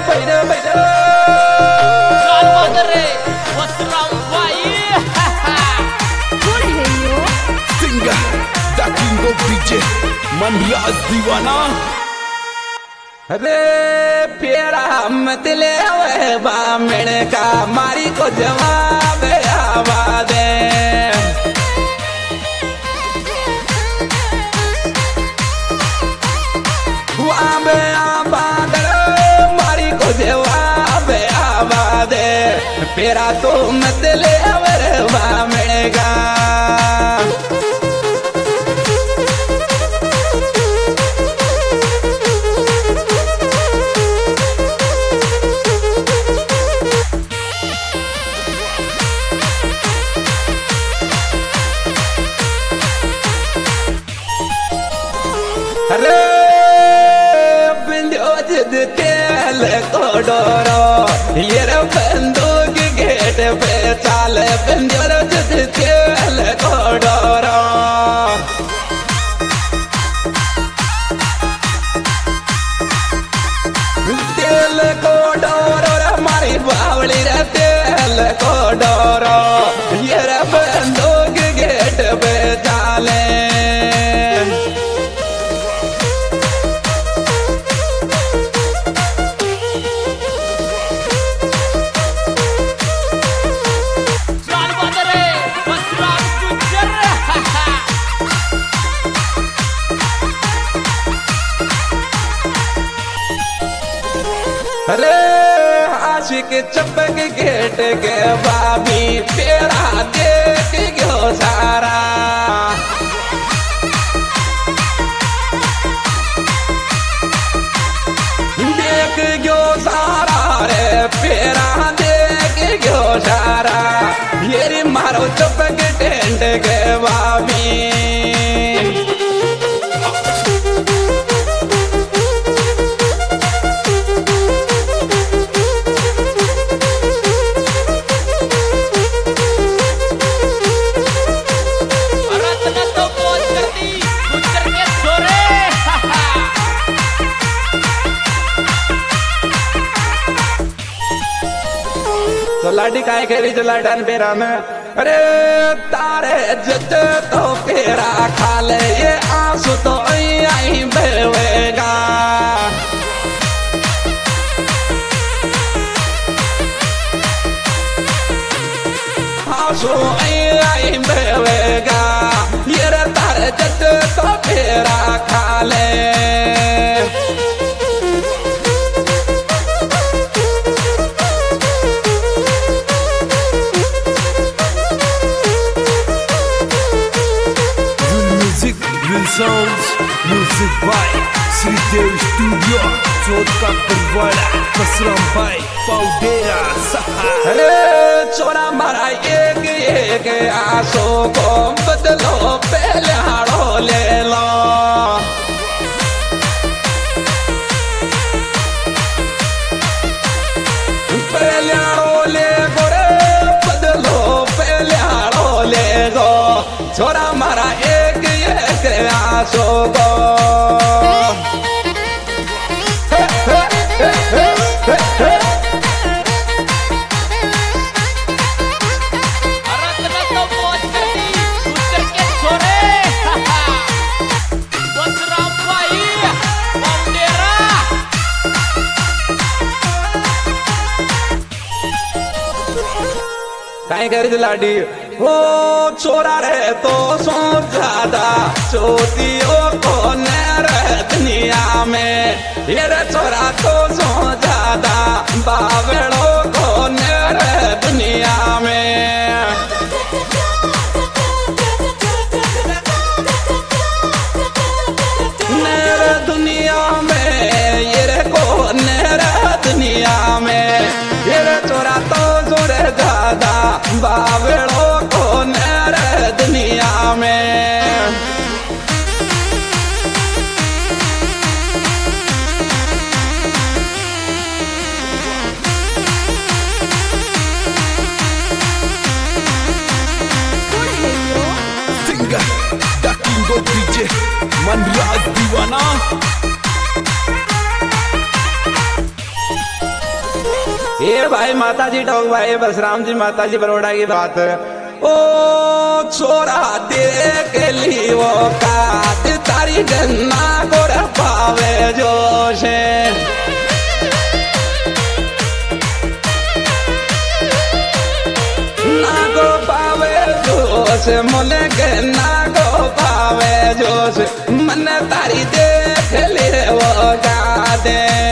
बैठो बैठो लाल बहादुर रे वसराम भाई कौन है यो? Singer the king of DJ Manraj Deewana. अरे फेरा मत ले बामण का मारी को जवाब आवाज मारी को जवाब आवाज फेरा तो मत ले बामण का। अरे बंदूक तेल को डोरो ये बंदूक गेट पे चाल बंदूक तेल को डोरो तेल को डोरो हमारी बावली रे तेल को डोरो ये बंदूक गेट पे चाले। अरे आशिक चपक गेट के बाबी पेरा देख गयो सारा देख गयो सारा रे पेरा देख गयो सारा ये मारो चपक टेंट के बाबी। तो लाडी काय खेली जो लाडन पेरा में अरे तारे जत तो पेरा खा ले ये आंसू तो आई बहेगा। आंसू आई बहेगा ये तारे जत तो पेरा खा ले। Sounds music by Sridev Studio चोट का करवाड़ा कसरम भाई पाउडेरा सहा। अरे चोरा मारा एक एक आंसू को बदलो पहले हाड़ो ले लो। पहले हाड़ो ले गो रे बदलो पहले हाड़ो ले गो चोरा मारा एक आंसू को। काई कर लाडी हो चोरा रे तो सो ज्यादा चोतियों को न दुनिया में ये रे चोरा तो सो ज्यादा बावड़ों को न दुनिया में। नर दुनिया में ये रे को नर दुनिया में ये रे चोरा तो जोर ज्यादा बावड़ों को नर दुनिया में। कौन है यो? Singer the king of DJ Manraj Deewana. ये भाई माता जी टोक भाई बसराम जी माता जी बरोड़ा की बात। ओ छोरा देख ली वो कात तारी गन्ना गोर पावे जोश ना गो पावे जोश मोले के ना गो पावे जोश मन तारी देख ले वो काते